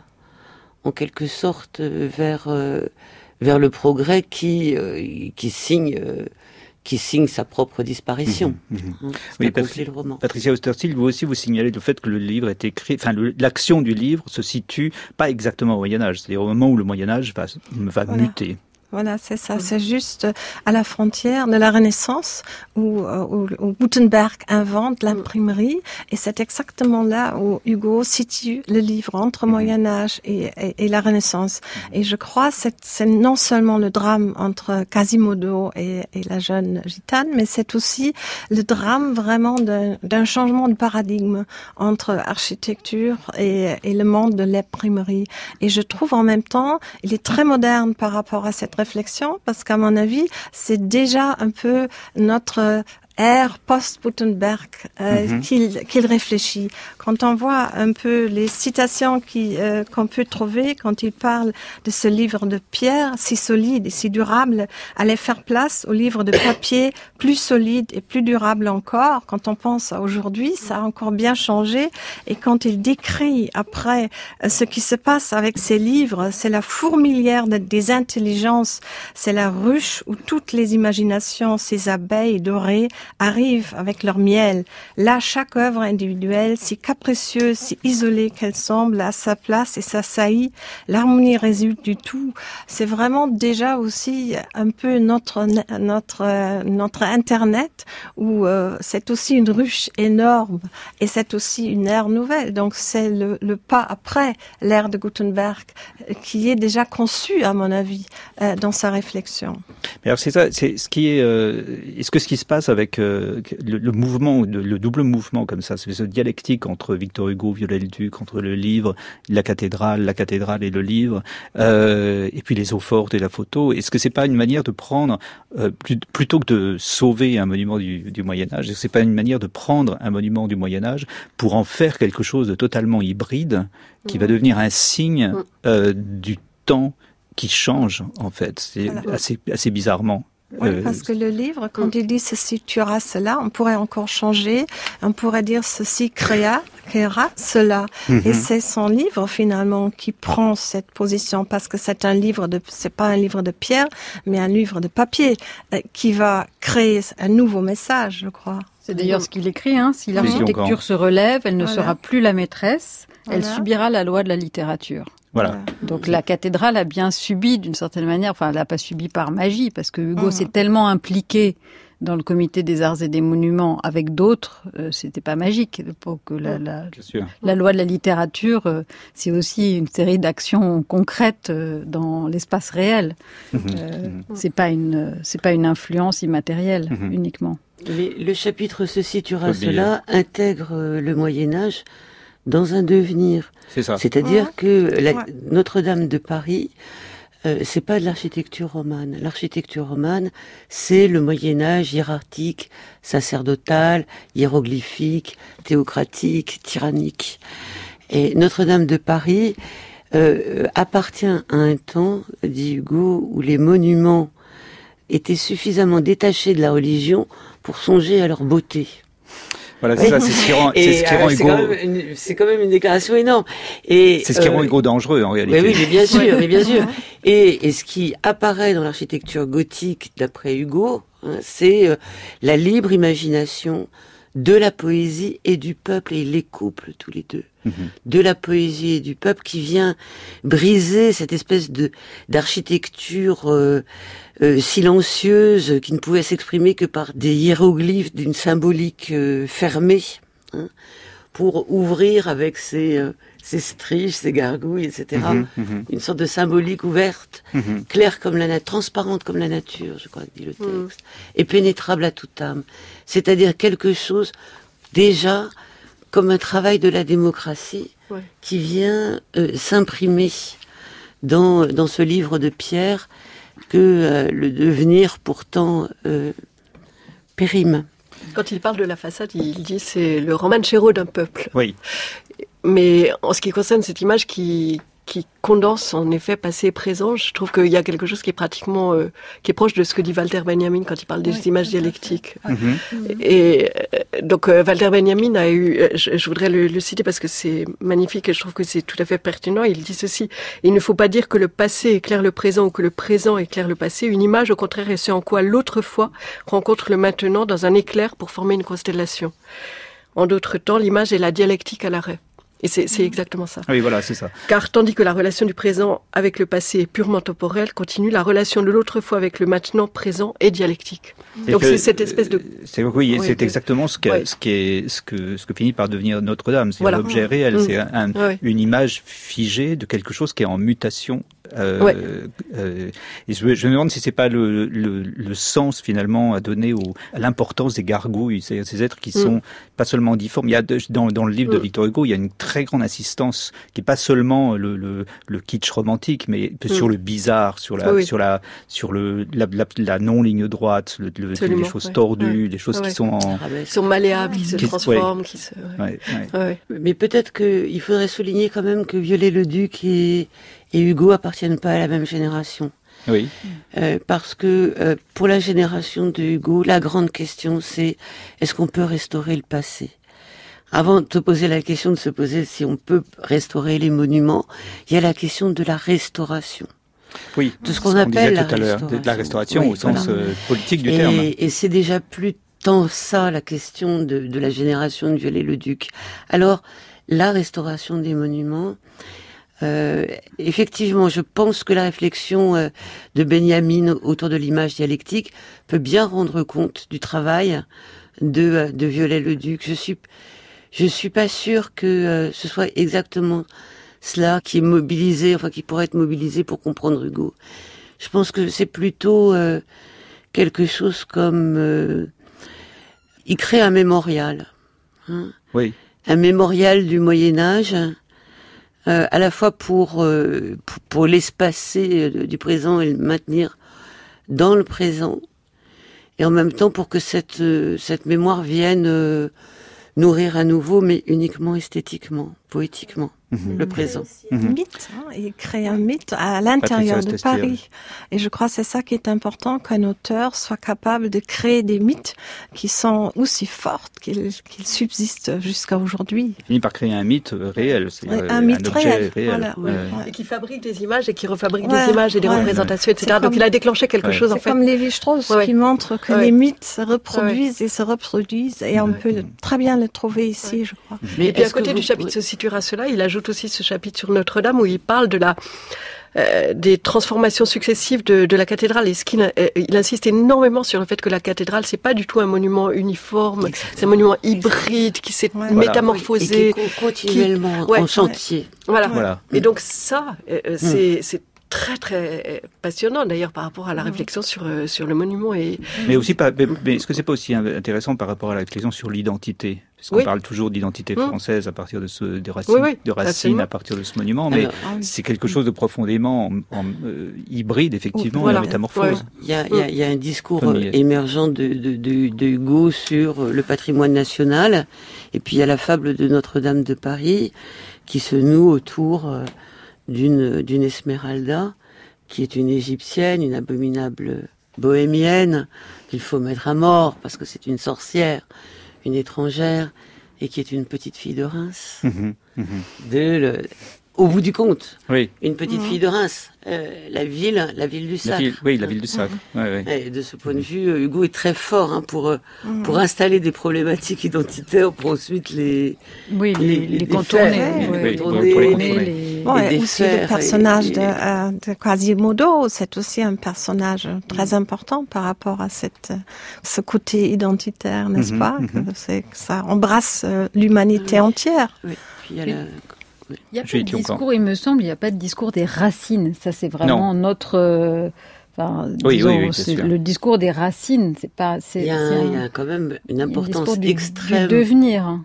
en quelque sorte, vers, euh, vers le progrès qui, euh, qui signe... Euh, qui signe sa propre disparition. Mmh, mmh. Hein, oui, Patri- le roman. Patricia Ostersteel, vous aussi, vous signalez le fait que le livre est écrit, enfin, le, l'action du livre se situe pas exactement au Moyen-Âge, c'est-à-dire au moment où le Moyen-Âge va, va voilà. muter. Voilà, c'est ça. C'est juste à la frontière de la Renaissance où, où, où Gutenberg invente l'imprimerie, et c'est exactement là où Hugo situe le livre entre Moyen-Âge et, et, et la Renaissance. Et je crois que c'est, c'est non seulement le drame entre Quasimodo et, et la jeune gitane, mais c'est aussi le drame vraiment d'un, d'un changement de paradigme entre architecture et, et le monde de l'imprimerie. Et je trouve en même temps, il est très moderne par rapport à cette réflexion, parce qu'à mon avis, c'est déjà un peu notre ère post-Gutenberg euh, mm-hmm. qu'il, qu'il réfléchit. Quand on voit un peu les citations qui, euh, qu'on peut trouver quand il parle de ce livre de pierre si solide et si durable, allait faire place au livre de papier plus solide et plus durable encore. Quand on pense à aujourd'hui, ça a encore bien changé. Et quand il décrit après euh, ce qui se passe avec ces livres, c'est la fourmilière de, des intelligences, c'est la ruche où toutes les imaginations, ces abeilles dorées, arrivent avec leur miel. Là, chaque œuvre individuelle, si capricieuse, si isolée qu'elle semble, a sa place et sa saillie. L'harmonie résulte du tout. C'est vraiment déjà aussi un peu notre notre notre Internet, où euh, c'est aussi une ruche énorme et c'est aussi une ère nouvelle. Donc c'est le, le pas après l'ère de Gutenberg qui est déjà conçu, à mon avis, euh, dans sa réflexion. Mais alors c'est ça, c'est ce qui est. Euh, est-ce que ce qui se passe avec euh, le, le mouvement, le, le double mouvement comme ça, c'est ce dialectique entre Victor Hugo, Viollet-le-Duc, entre le livre, la cathédrale, la cathédrale et le livre, euh, et puis les eaux fortes et la photo. Est-ce que c'est pas une manière de prendre, euh, plutôt que de sauver un monument du, du Moyen Âge, est-ce que c'est pas une manière de prendre un monument du Moyen Âge pour en faire quelque chose de totalement hybride, qui mmh. va devenir un signe euh, du temps qui change en fait, c'est voilà. assez assez bizarrement. Oui, parce que le livre, quand il dit ceci tuera cela, on pourrait encore changer, on pourrait dire ceci créa, créera cela. Mm-hmm. Et c'est son livre finalement qui prend cette position, parce que c'est un livre de, c'est pas un livre de pierre, mais un livre de papier, euh, qui va créer un nouveau message, je crois. C'est d'ailleurs ce qu'il écrit, hein. Si l'architecture se relève, elle ne voilà. sera plus la maîtresse, voilà. elle subira la loi de la littérature. Voilà. Donc la cathédrale a bien subi d'une certaine manière, enfin elle l'a pas subi par magie, parce que Hugo mmh. s'est tellement impliqué dans le comité des arts et des monuments avec d'autres, euh, c'était pas magique. Pour que la, la, la loi de la littérature, euh, c'est aussi une série d'actions concrètes euh, dans l'espace réel. Mmh. Euh, mmh. C'est pas une, c'est pas une influence immatérielle mmh. uniquement. Mais le chapitre Ceci tuera cela intègre euh, le Moyen Âge dans un devenir. C'est ça. C'est-à-dire ouais. que la, ouais. Notre-Dame de Paris, euh, c'est pas de l'architecture romane. L'architecture romane, c'est le Moyen-Âge hiérarchique, sacerdotal, hiéroglyphique, théocratique, tyrannique. Et Notre-Dame de Paris euh, appartient à un temps, dit Hugo, où les monuments étaient suffisamment détachés de la religion pour songer à leur beauté. Voilà, c'est ça, c'est ce qui rend, c'est ce qui rend euh, Hugo. C'est quand, même une, c'est quand même une déclaration énorme. Et c'est ce qui euh, rend Hugo dangereux en réalité. Mais oui, mais bien sûr, mais bien sûr. Et, et ce qui apparaît dans l'architecture gothique, d'après Hugo, hein, c'est euh, la libre imagination de la poésie et du peuple, et il les couple tous les deux. Mmh. De la poésie et du peuple qui vient briser cette espèce de d'architecture euh, euh, silencieuse qui ne pouvait s'exprimer que par des hiéroglyphes d'une symbolique euh, fermée, hein, pour ouvrir avec ses, euh, ses striches, ses gargouilles, et cetera. Mmh, mmh. Une sorte de symbolique ouverte, mmh. claire comme la nature, transparente comme la nature, je crois que dit le texte, mmh. et pénétrable à toute âme. C'est-à-dire quelque chose déjà comme un travail de la démocratie, ouais. qui vient euh, s'imprimer dans dans ce livre de Pierre que euh, le devenir pourtant euh, périme. Quand il parle de la façade, il dit c'est le romanchero d'un peuple. Oui. Mais en ce qui concerne cette image qui qui condense en effet passé et présent, je trouve qu'il y a quelque chose qui est pratiquement euh, qui est proche de ce que dit Walter Benjamin quand il parle des oui, images dialectiques. Mm-hmm. Et euh, donc euh, Walter Benjamin a eu, euh, je, je voudrais le, le citer parce que c'est magnifique et je trouve que c'est tout à fait pertinent. Il dit ceci: il ne faut pas dire que le passé éclaire le présent ou que le présent éclaire le passé. Une image, au contraire, est ce en quoi l'autrefois rencontre le maintenant dans un éclair pour former une constellation. En d'autres temps, l'image est la dialectique à l'arrêt. Et c'est, c'est exactement ça. Oui, voilà, c'est ça. Car tandis que la relation du présent avec le passé est purement temporelle, continue la relation de l'autre fois avec le maintenant présent est dialectique. Et donc que, c'est cette espèce de... C'est, oui, oui, c'est de... exactement ce, que, oui. ce, qui est, ce, que, ce que finit par devenir Notre-Dame. C'est voilà. un objet réel, mmh. c'est un, un, oui. une image figée de quelque chose qui est en mutation. Euh, ouais. euh, et je, je me demande si c'est pas le, le, le sens finalement à donner au, à l'importance des gargouilles, c'est-à-dire ces êtres qui sont mm. pas seulement difformes. Il y a de, dans, dans le livre mm. de Victor Hugo, il y a une très grande insistance qui est pas seulement le, le, le kitsch romantique, mais mm. sur le bizarre, sur la, oui. sur la, sur le, la, la, la non ligne droite, le, le, les choses ouais. tordues, ouais. les choses ouais. qui sont en, qui sont malléables, qui se qui, transforment, ouais. qui se. Ouais. Ouais. Ouais. Mais peut-être qu'il faudrait souligner quand même que Viollet-le-Duc et et Hugo appartiennent pas à la même génération. Oui. Euh, parce que euh, pour la génération de Hugo, la grande question c'est est-ce qu'on peut restaurer le passé ? Avant de se poser la question de se poser si on peut restaurer les monuments, il y a la question de la restauration. Oui. De ce qu'on, ce qu'on appelle la tout à l'heure, restauration. De la restauration oui, au sens voilà. euh, politique du et, terme. Et c'est déjà plus tant ça la question de, de la génération de Viollet-le-Duc. Alors la restauration des monuments. Euh, effectivement, je pense que la réflexion euh, de Benjamin autour de l'image dialectique peut bien rendre compte du travail de, de Viollet-le-Duc. Je suis, je suis pas sûre que euh, ce soit exactement cela qui est mobilisé, enfin qui pourrait être mobilisé pour comprendre Hugo. Je pense que c'est plutôt euh, quelque chose comme euh, il crée un mémorial, hein, oui, un mémorial du Moyen Âge. Euh, à la fois pour, euh, pour, pour l'espacer euh, du présent et le maintenir dans le présent, et en même temps pour que cette, euh, cette mémoire vienne euh, nourrir à nouveau, mais uniquement esthétiquement, poétiquement, mmh. le présent. Un mmh. mythe, hein, il crée un mythe à l'intérieur de Paris. Et je crois que c'est ça qui est important, qu'un auteur soit capable de créer des mythes qui sont aussi fortes qu'ils, qu'ils subsistent jusqu'à aujourd'hui. Il finit par créer un mythe réel, c'est ouais, un, un mythe objet réel. réel. Voilà, ouais. Ouais. Et qui fabrique des images et qui refabrique ouais, des images et des ouais, représentations, et cetera. Comme, Donc il a déclenché quelque ouais. chose en c'est fait. C'est comme Lévi-Strauss ouais. qui montre que ouais. les mythes se reproduisent ouais. et se reproduisent, et ouais. on peut très bien le trouver ici, ouais. je crois. Mais et puis à côté du vous... chapitre se situera cela, il ajoute aussi ce chapitre sur Notre-Dame où il parle de la euh, des transformations successives de, de la cathédrale, et ce qu'il euh, il insiste énormément sur le fait que la cathédrale c'est pas du tout un monument uniforme, exactement. C'est un monument hybride qui s'est ouais. métamorphosé, et qui est continuellement qui, ouais, en chantier. Ouais. Voilà. voilà. Et donc ça, euh, c'est, c'est très très passionnant d'ailleurs par rapport à la réflexion sur euh, sur le monument et. Mais aussi pas. Mais, mais est-ce que c'est pas aussi intéressant par rapport à la réflexion sur l'identité? Parce qu'on oui. parle toujours d'identité française à partir de ce des racines, oui, oui, de racines à partir de ce monument, mais Alors, ah oui. c'est quelque chose de profondément en, en, euh, hybride effectivement, voilà. et en métamorphose. Ouais. Il y a il y a, il y a un discours euh, émergent de, de de de Hugo sur le patrimoine national, et puis il y a la fable de Notre-Dame de Paris qui se noue autour euh, d'une d'une Esmeralda qui est une égyptienne, une abominable bohémienne qu'il faut mettre à mort parce que c'est une sorcière, une étrangère, et qui est une petite fille de Reims. Mmh, mmh. De le, au bout du compte, oui. une petite fille de Reims, euh, la ville, la ville du Sacre. La ville, oui, la ville du Sacre. Mmh. Ouais, ouais. Et de ce point de vue, Hugo est très fort hein, pour mmh. pour installer des problématiques identitaires pour ensuite les oui les, les, les contourner, les contourner, aussi le personnage et, de, euh, de Quasimodo, c'est aussi un personnage très mmh. important par rapport à cette ce côté identitaire, n'est-ce mmh. pas? Que c'est que ça embrasse euh, l'humanité mmh. entière. Oui. Puis il y a la... Il n'y a pas de discours, il me semble, il n'y a pas de discours des racines. Ça, c'est vraiment non. notre... Euh, enfin, oui, disons, oui, oui, c'est le discours des racines, c'est pas... C'est, il, y a, c'est un, il y a quand même une importance du, extrême. Du devenir.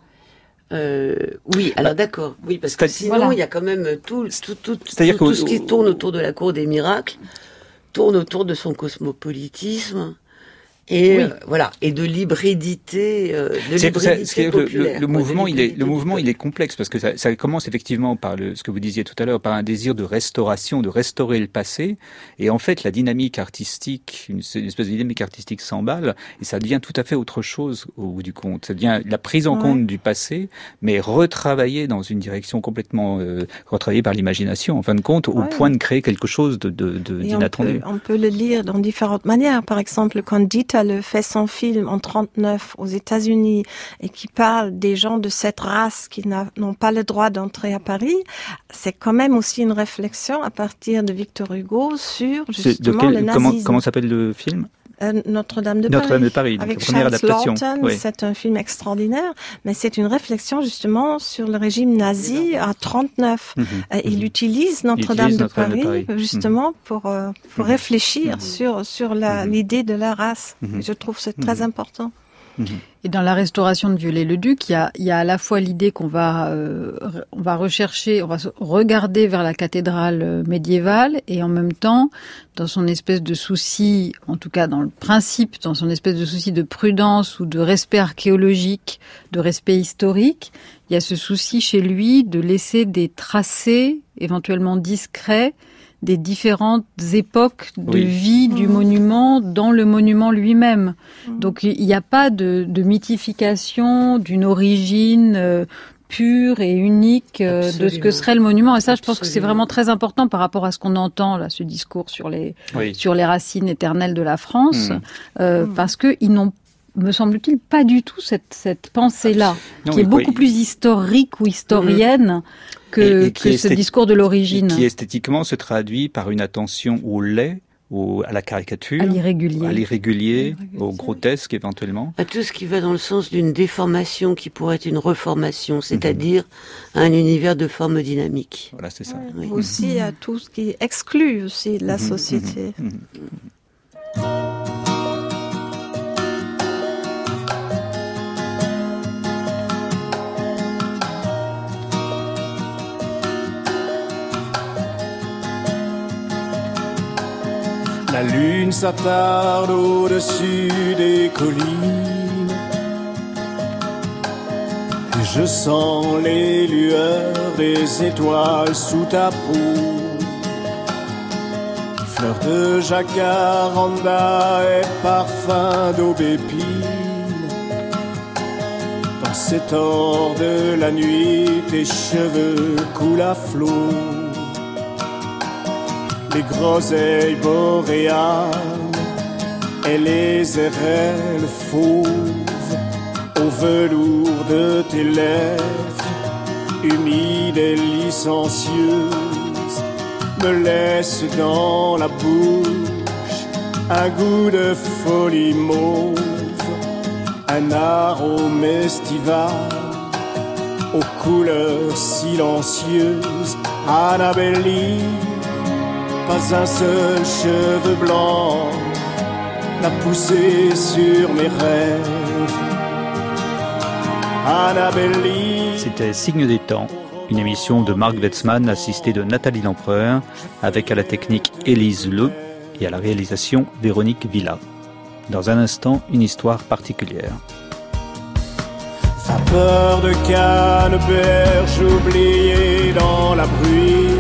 Euh, oui, alors bah, d'accord. Oui, parce que sinon, voilà. il y a quand même tout, tout, tout, tout, tout ce qui tourne autour de la cour des miracles, tourne autour de son cosmopolitisme. Et oui. euh, voilà, et de l'hybridité, euh, de c'est, l'hybridité c'est, populaire. Le, le mouvement, il est, le mouvement, il est complexe parce que ça, ça commence effectivement par le, ce que vous disiez tout à l'heure, par un désir de restauration, de restaurer le passé. Et en fait, la dynamique artistique, une, une espèce de dynamique artistique s'emballe et ça devient tout à fait autre chose au bout du compte. Ça devient la prise en ouais. compte du passé, mais retravaillée dans une direction complètement euh, retravaillée par l'imagination, en fin de compte, ouais. au point de créer quelque chose de, de, de d'inattendu. On peut, on peut le lire dans différentes manières. Par exemple, quand Dita le fait son film en trente-neuf aux États-Unis et qui parle des gens de cette race qui n'ont pas le droit d'entrer à Paris, c'est quand même aussi une réflexion à partir de Victor Hugo sur justement quel, le nazisme. Comment, comment s'appelle le film ? Euh, Notre-Dame de Notre-Dame Paris, de Paris, avec la première Charles adaptation. Laughton, oui. C'est un film extraordinaire, mais c'est une réflexion justement sur le régime nazi à trente-neuf. Mm-hmm. Euh, il mm-hmm. utilise Notre-Dame, utilise de, Notre-Dame Paris, de Paris justement mm-hmm. pour, euh, pour mm-hmm. réfléchir mm-hmm. sur, sur la, mm-hmm. l'idée de la race. Mm-hmm. Et je trouve que c'est très mm-hmm. important. Et dans la restauration de Viollet-le-Duc, il y a, il y a à la fois l'idée qu'on va, euh, on va rechercher, on va regarder vers la cathédrale médiévale et en même temps, dans son espèce de souci, en tout cas dans le principe, dans son espèce de souci de prudence ou de respect archéologique, de respect historique, il y a ce souci chez lui de laisser des tracés éventuellement discrets des différentes époques de oui. vie du mmh. monument dans le monument lui-même. Mmh. Donc il n'y a pas de, de mythification d'une origine euh, pure et unique euh, de ce que serait le monument. Et ça, Absolument. Je pense que c'est vraiment très important par rapport à ce qu'on entend là, ce discours sur les oui. sur les racines éternelles de la France, mmh. Euh, mmh. parce que ils n'ont, me semble-t-il, pas du tout cette cette pensée-là, non, qui est beaucoup oui. plus historique ou historienne. Mmh. Que, et, et que ce esthé- discours de l'origine. Qui esthétiquement se traduit par une attention au laid, au, à la caricature, à l'irrégulier, à l'irrégulier, au grotesque éventuellement. À tout ce qui va dans le sens d'une déformation qui pourrait être une reformation, c'est-à-dire mm-hmm. un univers de forme dynamique. Voilà, c'est ça. Ouais, oui. Aussi à tout ce qui exclut aussi de la mm-hmm. société. Mm-hmm. Mm-hmm. La lune s'attarde au-dessus des collines et je sens les lueurs des étoiles sous ta peau. Fleurs de jacaranda et parfum d'aubépine. Dans cet or de la nuit, tes cheveux coulent à flot. Les groseilles boréales et les érelles fauves au velours de tes lèvres humides et licencieuses me laissent dans la bouche un goût de folie mauve, un arôme estival aux couleurs silencieuses. Annabelle, pas un seul cheveu blanc n'a poussé sur mes rêves. Annabelle. C'était Signe des temps, une émission de Marc Wetzmann assistée de Nathalie Lempereur, avec à la technique Élise Le et à la réalisation Véronique Villa. Dans un instant, une histoire particulière. Vapeur de canneberge oubliée dans la bruine.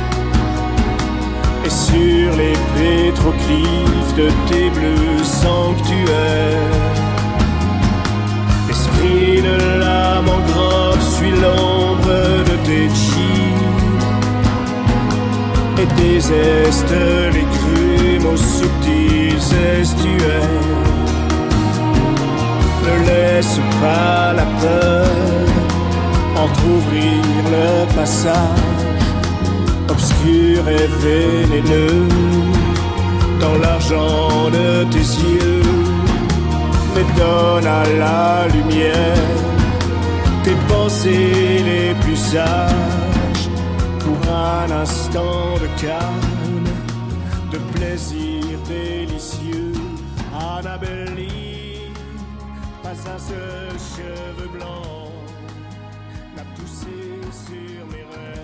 Et sur les pétroglyphes de tes bleus sanctuaires, l'esprit de la mangrove suit l'ombre de tes chines zestes les grumes aux subtils estuaires. Ne laisse pas la peur entrouvrir le passage obscur et vénéneux dans l'argent de tes yeux, mais donne à la lumière tes pensées les plus sages pour un instant de calme, de plaisir délicieux. Annabelle, pas un seul cheveu blanc n'a poussé sur mes rêves.